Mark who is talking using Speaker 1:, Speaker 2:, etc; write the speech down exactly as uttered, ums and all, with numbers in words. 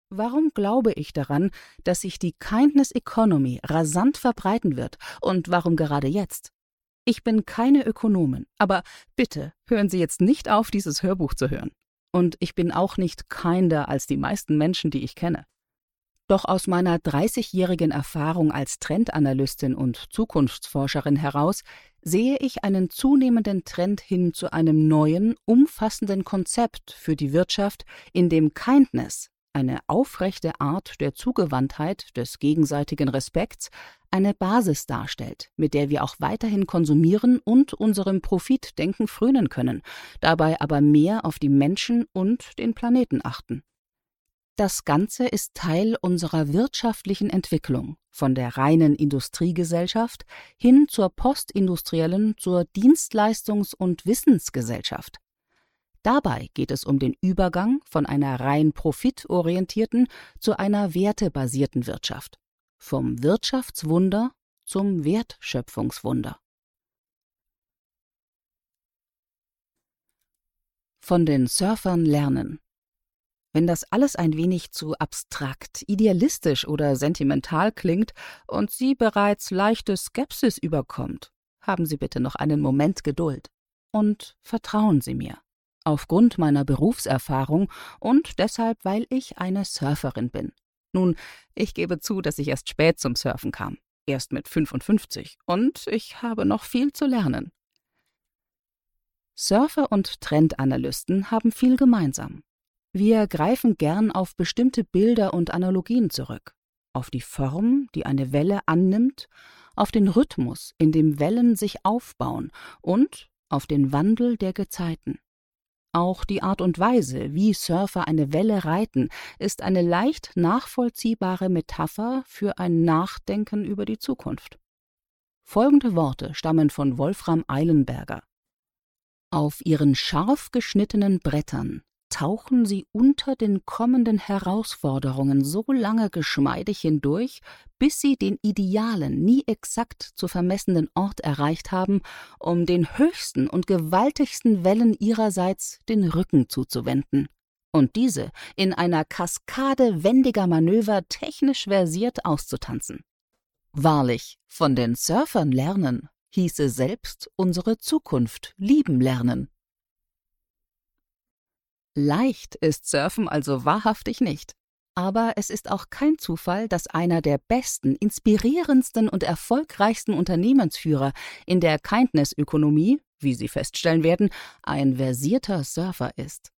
Speaker 1: Warum glaube ich daran, dass sich die Kindness Economy rasant verbreiten wird und warum gerade jetzt? Ich bin keine Ökonomin, aber bitte hören Sie jetzt nicht auf, dieses Hörbuch zu hören. Und ich bin auch nicht kinder als die meisten Menschen, die ich kenne. Doch aus meiner dreißigjährigen Erfahrung als Trendanalystin und Zukunftsforscherin heraus sehe ich einen zunehmenden Trend hin zu einem neuen, umfassenden Konzept für die Wirtschaft, in dem Kindness, eine aufrechte Art der Zugewandtheit, des gegenseitigen Respekts, eine Basis darstellt, mit der wir auch weiterhin konsumieren und unserem Profitdenken frönen können, dabei aber mehr auf die Menschen und den Planeten achten. Das Ganze ist Teil unserer wirtschaftlichen Entwicklung, von der reinen Industriegesellschaft hin zur postindustriellen, zur Dienstleistungs- und Wissensgesellschaft. Dabei geht es um den Übergang von einer rein profitorientierten zu einer wertebasierten Wirtschaft. Vom Wirtschaftswunder zum Wertschöpfungswunder. Von den Surfern lernen. Wenn das alles ein wenig zu abstrakt, idealistisch oder sentimental klingt und Sie bereits leichte Skepsis überkommt, haben Sie bitte noch einen Moment Geduld und vertrauen Sie mir. Aufgrund meiner Berufserfahrung und deshalb, weil ich eine Surferin bin. Nun, ich gebe zu, dass ich erst spät zum Surfen kam, erst mit fünfundfünfzig, und ich habe noch viel zu lernen. Surfer und Trendanalysten haben viel gemeinsam. Wir greifen gern auf bestimmte Bilder und Analogien zurück, auf die Form, die eine Welle annimmt, auf den Rhythmus, in dem Wellen sich aufbauen und auf den Wandel der Gezeiten. Auch die Art und Weise, wie Surfer eine Welle reiten, ist eine leicht nachvollziehbare Metapher für ein Nachdenken über die Zukunft. Folgende Worte stammen von Wolfram Eilenberger. Auf ihren scharf geschnittenen Brettern tauchen sie unter den kommenden Herausforderungen so lange geschmeidig hindurch, bis sie den idealen, nie exakt zu vermessenden Ort erreicht haben, um den höchsten und gewaltigsten Wellen ihrerseits den Rücken zuzuwenden und diese in einer Kaskade wendiger Manöver technisch versiert auszutanzen. Wahrlich, von den Surfern lernen, hieße selbst unsere Zukunft lieben lernen. Leicht ist Surfen also wahrhaftig nicht. Aber es ist auch kein Zufall, dass einer der besten, inspirierendsten und erfolgreichsten Unternehmensführer in der Kindness-Ökonomie, wie Sie feststellen werden, ein versierter Surfer ist.